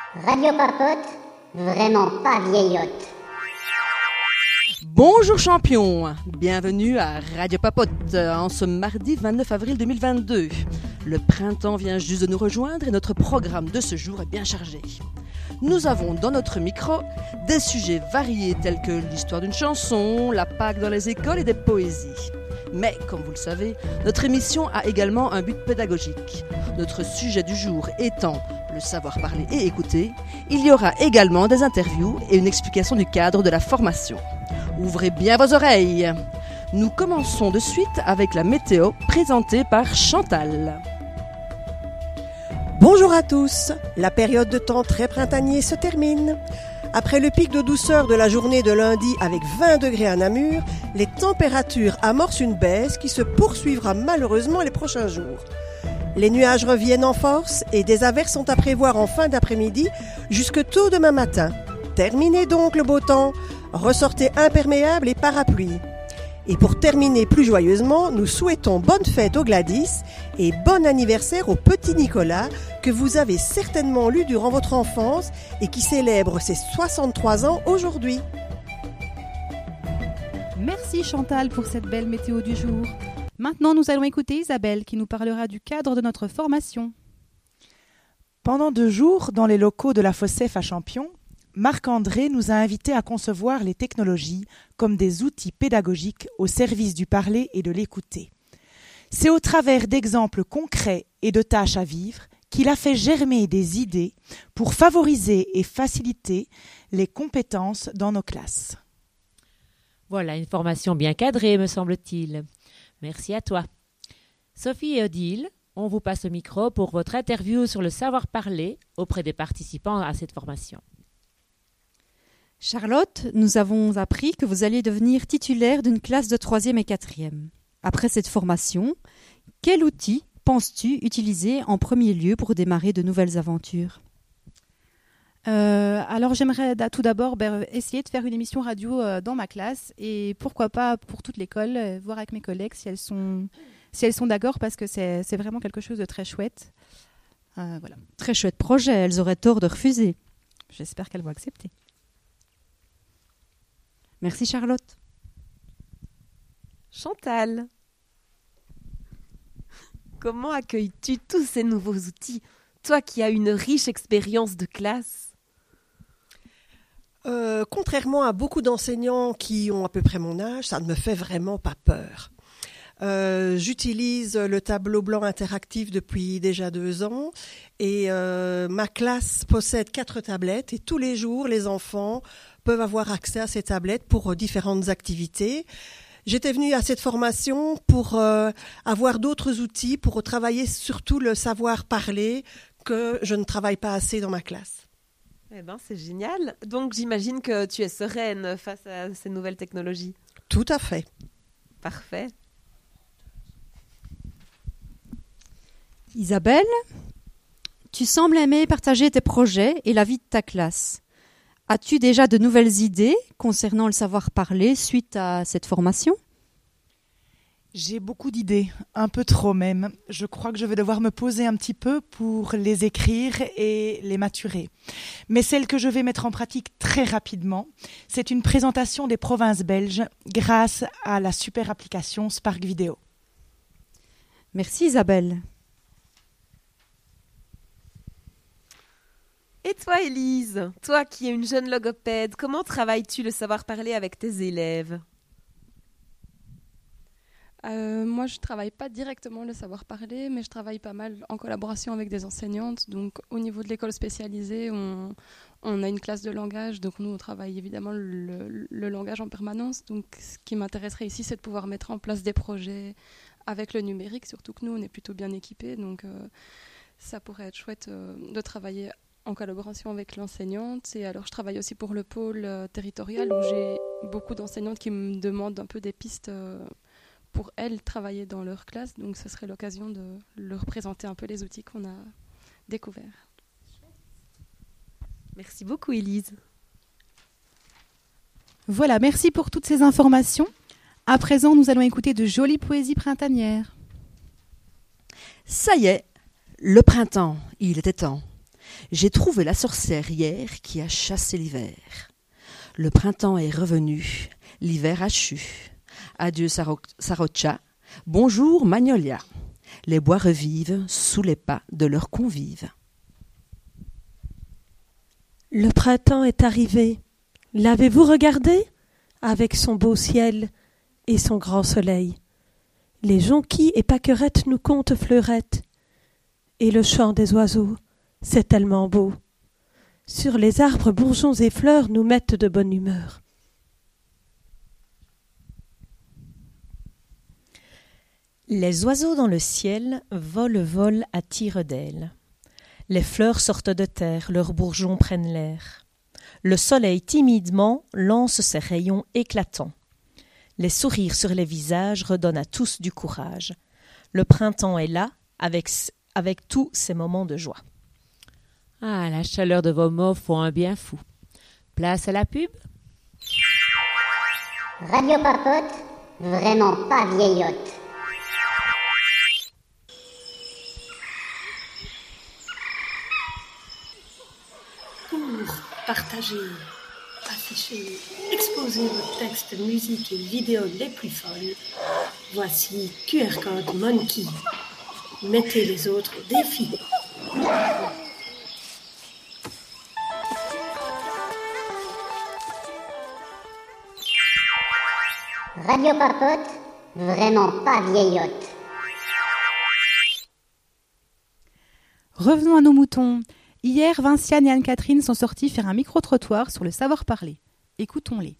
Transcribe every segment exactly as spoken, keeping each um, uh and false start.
Radio Papote, vraiment pas vieillotte. Bonjour champions, bienvenue à Radio Papote en ce mardi vingt-neuf avril deux mille vingt-deux. Le printemps vient juste de nous rejoindre et notre programme de ce jour est bien chargé. Nous avons dans notre micro des sujets variés tels que l'histoire d'une chanson, la Pâque dans les écoles et des poésies. Mais comme vous le savez, notre émission a également un but pédagogique. Notre sujet du jour étant le savoir parler et écouter, il y aura également des interviews et une explication du cadre de la formation. Ouvrez bien vos oreilles. Nous commençons de suite avec la météo présentée par Chantal. Bonjour à tous. La période de temps très printanier se termine. Après le pic de douceur de la journée de lundi avec vingt degrés à Namur, les températures amorcent une baisse qui se poursuivra malheureusement les prochains jours. Les nuages reviennent en force et des averses sont à prévoir en fin d'après-midi jusque tôt demain matin. Terminez donc le beau temps. Ressortez imperméables et parapluies. Et pour terminer plus joyeusement, nous souhaitons bonne fête au Gladys et bon anniversaire au petit Nicolas que vous avez certainement lu durant votre enfance et qui célèbre ses soixante-trois ans aujourd'hui. Merci Chantal pour cette belle météo du jour. Maintenant, nous allons écouter Isabelle qui nous parlera du cadre de notre formation. Pendant deux jours, dans les locaux de la Fossef à Champion, Marc-André nous a invités à concevoir les technologies comme des outils pédagogiques au service du parler et de l'écouter. C'est au travers d'exemples concrets et de tâches à vivre qu'il a fait germer des idées pour favoriser et faciliter les compétences dans nos classes. Voilà une formation bien cadrée, me semble-t-il. Merci à toi. Sophie et Odile, on vous passe le micro pour votre interview sur le savoir-parler auprès des participants à cette formation. Charlotte, nous avons appris que vous alliez devenir titulaire d'une classe de troisième et quatrième. Après cette formation, quel outil penses-tu utiliser en premier lieu pour démarrer de nouvelles aventures ? Euh, alors j'aimerais tout d'abord ben, essayer de faire une émission radio euh, dans ma classe et pourquoi pas pour toute l'école, euh, voir avec mes collègues si elles sont, si elles sont d'accord parce que c'est, c'est vraiment quelque chose de très chouette. Euh, voilà. Très chouette projet, elles auraient tort de refuser. J'espère qu'elles vont accepter. Merci Charlotte. Chantal, comment accueilles-tu tous ces nouveaux outils, toi qui as une riche expérience de classe ? Euh, contrairement à beaucoup d'enseignants qui ont à peu près mon âge, ça ne me fait vraiment pas peur. Euh, j'utilise le tableau blanc interactif depuis déjà deux ans et euh, ma classe possède quatre tablettes et tous les jours les enfants peuvent avoir accès à ces tablettes pour euh, différentes activités. J'étais venue à cette formation pour euh, avoir d'autres outils pour travailler surtout le savoir parler que je ne travaille pas assez dans ma classe. Eh ben, c'est génial. Donc j'imagine que tu es sereine face à ces nouvelles technologies. Tout à fait. Parfait. Isabelle, tu sembles aimer partager tes projets et la vie de ta classe. As-tu déjà de nouvelles idées concernant le savoir-parler suite à cette formation ? J'ai beaucoup d'idées, un peu trop même. Je crois que je vais devoir me poser un petit peu pour les écrire et les maturer. Mais celle que je vais mettre en pratique très rapidement, c'est une présentation des provinces belges grâce à la super application Spark Vidéo. Merci Isabelle. Et toi, Élise, toi qui es une jeune logopède, comment travailles-tu le savoir-parler avec tes élèves ? euh, Moi, je ne travaille pas directement le savoir-parler, mais je travaille pas mal en collaboration avec des enseignantes. Donc, au niveau de l'école spécialisée, on, on a une classe de langage. Donc, nous, on travaille évidemment le, le langage en permanence. Donc, ce qui m'intéresserait ici, c'est de pouvoir mettre en place des projets avec le numérique, surtout que nous, on est plutôt bien équipés. Donc, euh, ça pourrait être chouette euh, de travailler en collaboration avec l'enseignante. Et alors, je travaille aussi pour le pôle euh, territorial où j'ai beaucoup d'enseignantes qui me demandent un peu des pistes euh, pour elles travailler dans leur classe. Donc, ce serait l'occasion de leur présenter un peu les outils qu'on a découverts. Merci beaucoup, Élise. Voilà, merci pour toutes ces informations. À présent, nous allons écouter de jolies poésies printanières. Ça y est, le printemps, il était temps. J'ai trouvé la sorcière hier qui a chassé l'hiver. Le printemps est revenu, l'hiver a chu. Adieu Saro- Sarocha, bonjour Magnolia. Les bois revivent sous les pas de leurs convives. Le printemps est arrivé. L'avez-vous regardé? Avec son beau ciel et son grand soleil. Les jonquilles et pâquerettes nous content fleurettes. Et le chant des oiseaux, c'est tellement beau. Sur les arbres, bourgeons et fleurs nous mettent de bonne humeur. Les oiseaux dans le ciel volent, volent à tire-d'aile. Les fleurs sortent de terre, leurs bourgeons prennent l'air. Le soleil timidement lance ses rayons éclatants. Les sourires sur les visages redonnent à tous du courage. Le printemps est là, avec, avec tous ses moments de joie. Ah, la chaleur de vos mots font un bien fou. Place à la pub. Radio Papote, vraiment pas vieillotte. Pour partager, afficher, exposer vos textes, musiques et vidéos les plus folles, voici Q R Code Monkey. Mettez les autres au défi. Radio Papote, vraiment pas vieillotte. Revenons à nos moutons. Hier, Vinciane et Anne-Catherine sont sortis faire un micro-trottoir sur le savoir-parler. Écoutons-les.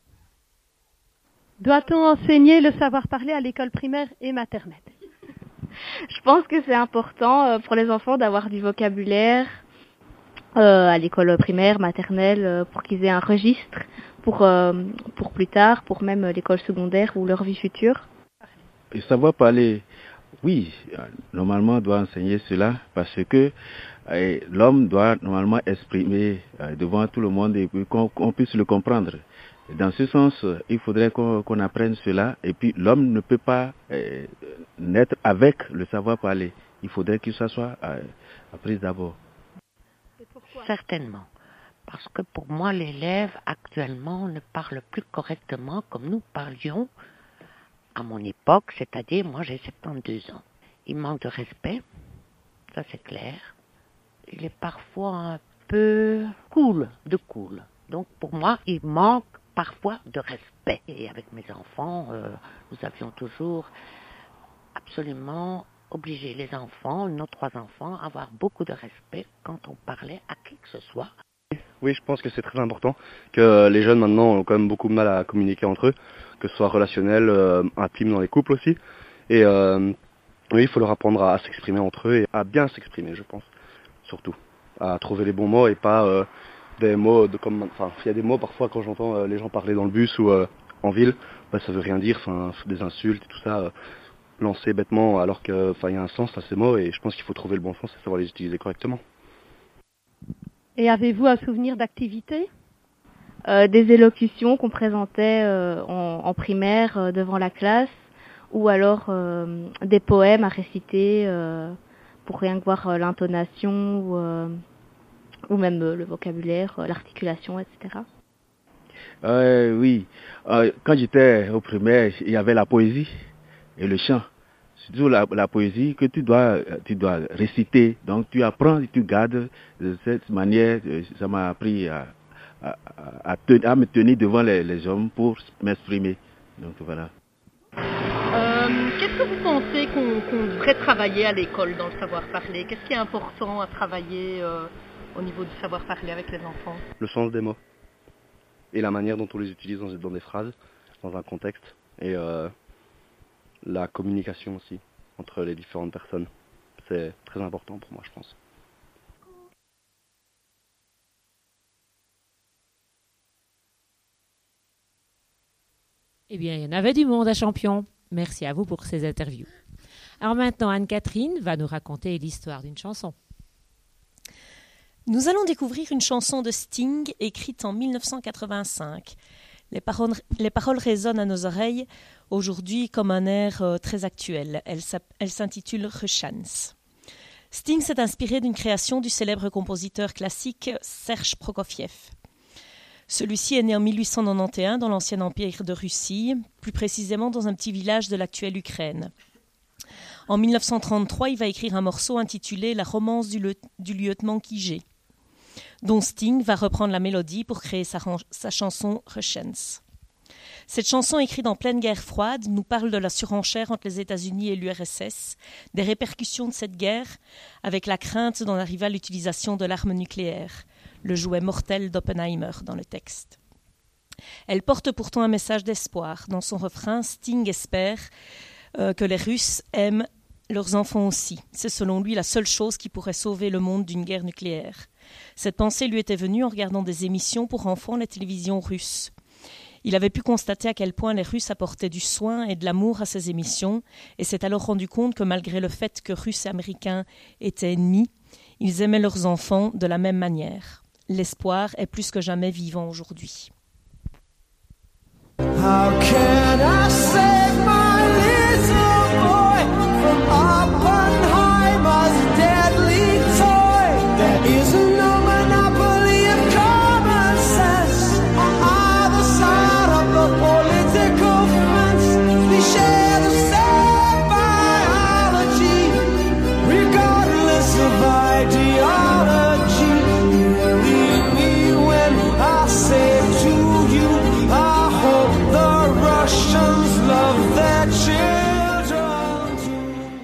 Doit-on enseigner le savoir-parler à l'école primaire et maternelle? Je pense que c'est important pour les enfants d'avoir du vocabulaire euh, à l'école primaire, maternelle, pour qu'ils aient un registre pour, euh, pour plus tard, pour même l'école secondaire ou leur vie future. Le savoir-parler, oui, normalement on doit enseigner cela parce que euh, l'homme doit normalement exprimer euh, devant tout le monde et qu'on, qu'on puisse le comprendre. Dans ce sens, il faudrait qu'on, qu'on apprenne cela et puis l'homme ne peut pas euh, naître avec le savoir-parler. Il faudrait que ça soit euh, appris d'abord. Certainement. Parce que pour moi, l'élève actuellement ne parle plus correctement comme nous parlions à mon époque, c'est-à-dire moi j'ai soixante-douze ans. Il manque de respect, ça c'est clair. Il est parfois un peu cool, de cool. Donc pour moi, il manque parfois de respect. Et avec mes enfants, euh, nous avions toujours absolument obligé les enfants, nos trois enfants, à avoir beaucoup de respect quand on parlait à qui que ce soit. Oui, je pense que c'est très important, que les jeunes maintenant ont quand même beaucoup de mal à communiquer entre eux, que ce soit relationnel, euh, intime dans les couples aussi. Et euh, oui, il faut leur apprendre à, à s'exprimer entre eux et à bien s'exprimer, je pense, surtout. À trouver les bons mots et pas euh, des mots de comme... Enfin, il y a des mots parfois quand j'entends euh, les gens parler dans le bus ou euh, en ville, bah, ça veut rien dire, enfin, des insultes et tout ça, euh, lancés bêtement alors que, enfin, il y a un sens à ces mots et je pense qu'il faut trouver le bon sens et savoir les utiliser correctement. Et avez-vous un souvenir d'activité? euh, Des élocutions qu'on présentait euh, en, en primaire euh, devant la classe, ou alors euh, des poèmes à réciter euh, pour rien que voir euh, l'intonation ou, euh, ou même euh, le vocabulaire, euh, l'articulation, et cetera. Euh, oui, euh, quand j'étais au primaire, il y avait la poésie et le chant. C'est toujours la, la poésie que tu dois, tu dois réciter. Donc tu apprends et tu gardes de cette manière. Ça m'a appris à, à, à, ten, à me tenir devant les, les hommes pour m'exprimer. Donc voilà. Euh, qu'est-ce que vous pensez qu'on, qu'on devrait travailler à l'école dans le savoir-parler? Qu'est-ce qui est important à travailler euh, au niveau du savoir-parler avec les enfants? Le sens des mots et la manière dont on les utilise dans, dans des phrases, dans un contexte. Et euh, la communication aussi entre les différentes personnes. C'est très important pour moi, je pense. Eh bien, il y en avait du monde à Champion. Merci à vous pour ces interviews. Alors maintenant, Anne-Catherine va nous raconter l'histoire d'une chanson. Nous allons découvrir une chanson de Sting écrite en mille neuf cent quatre-vingt-cinq. Les paroles, les paroles résonnent à nos oreilles aujourd'hui comme un air euh, très actuel. Elle, elle s'intitule Rechance. Sting s'est inspiré d'une création du célèbre compositeur classique Serge Prokofiev. Celui-ci est né en mille huit cent quatre-vingt-onze dans l'ancien empire de Russie, plus précisément dans un petit village de l'actuelle Ukraine. En mille neuf cent trente-trois, il va écrire un morceau intitulé « La romance du, le- du lieutenant Kijé », dont Sting va reprendre la mélodie pour créer sa, ran- sa chanson « Russians ». Cette chanson, écrite en pleine guerre froide, nous parle de la surenchère entre les États-Unis et l'U R S S, des répercussions de cette guerre, avec la crainte d'en arriver à l'utilisation de l'arme nucléaire, le jouet mortel d'Oppenheimer dans le texte. Elle porte pourtant un message d'espoir. Dans son refrain, Sting espère euh, que les Russes aiment leurs enfants aussi. C'est selon lui la seule chose qui pourrait sauver le monde d'une guerre nucléaire. Cette pensée lui était venue en regardant des émissions pour enfants à la télévision russe. Il avait pu constater à quel point les Russes apportaient du soin et de l'amour à ces émissions, et s'est alors rendu compte que malgré le fait que Russes et Américains étaient ennemis, ils aimaient leurs enfants de la même manière. L'espoir est plus que jamais vivant aujourd'hui. How can I save my little boy from Oppenheimer's deadly toy? There is no monopoly of common sense on either side of the political fence. We share the same biology, regardless of ideology. Believe me when I say to you, I hope the Russians love their children too.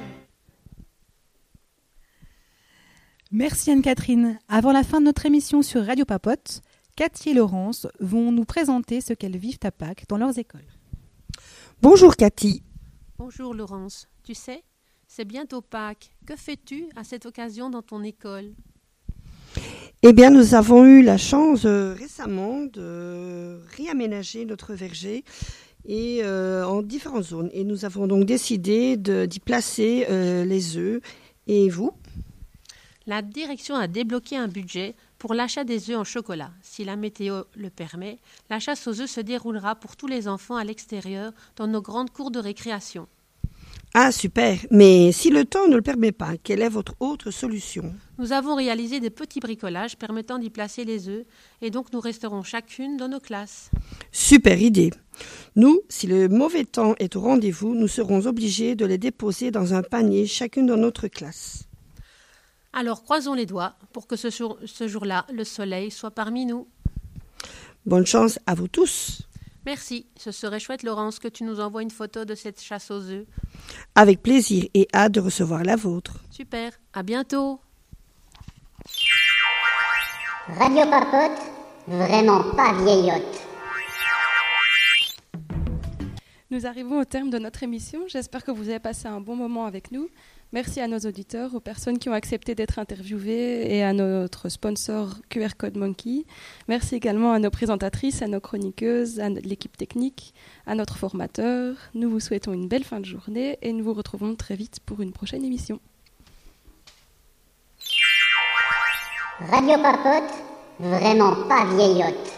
Merci Anne-Catherine. Avant la fin de notre émission sur Radio Papote, Cathy et Laurence vont nous présenter ce qu'elles vivent à Pâques dans leurs écoles. Bonjour Cathy. Bonjour Laurence. Tu sais, c'est bientôt Pâques. Que fais-tu à cette occasion dans ton école? Eh bien, nous avons eu la chance euh, récemment de réaménager notre verger et euh, en différentes zones. Et nous avons donc décidé de, d'y placer euh, les œufs. Et vous? La direction a débloqué un budget pour l'achat des œufs en chocolat. Si la météo le permet, la chasse aux œufs se déroulera pour tous les enfants à l'extérieur dans nos grandes cours de récréation. Ah, super. Mais si le temps ne le permet pas, quelle est votre autre solution? Nous avons réalisé des petits bricolages permettant d'y placer les œufs et donc nous resterons chacune dans nos classes. Super idée. Nous, si le mauvais temps est au rendez-vous, nous serons obligés de les déposer dans un panier, chacune dans notre classe. Alors croisons les doigts pour que ce, jour, ce jour-là, le soleil soit parmi nous. Bonne chance à vous tous. Merci, ce serait chouette Laurence que tu nous envoies une photo de cette chasse aux œufs. Avec plaisir et hâte de recevoir la vôtre. Super, à bientôt. Radio Papote, vraiment pas vieillotte. Nous arrivons au terme de notre émission. J'espère que vous avez passé un bon moment avec nous. Merci à nos auditeurs, aux personnes qui ont accepté d'être interviewées et à notre sponsor Q R Code Monkey. Merci également à nos présentatrices, à nos chroniqueuses, à l'équipe technique, à notre formateur. Nous vous souhaitons une belle fin de journée et nous vous retrouvons très vite pour une prochaine émission. Radio Papote, vraiment pas vieillotte.